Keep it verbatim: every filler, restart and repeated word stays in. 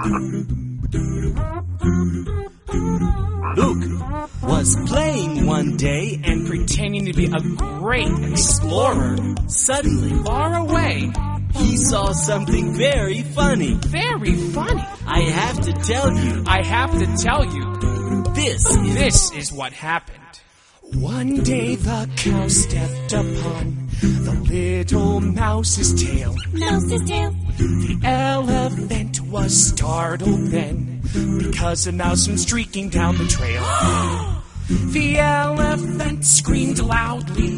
Luke was playing one day and pretending to be a great explorer. Suddenly, Far away. he saw something very funny. Very funny. I have to tell you, I have to tell you, this is... this is what happened. One day the cow stepped upon the little mouse's tail. Mouse's tail. The elephant was startled then, because a mouse went streaking down the trail. The elephant screamed loudly.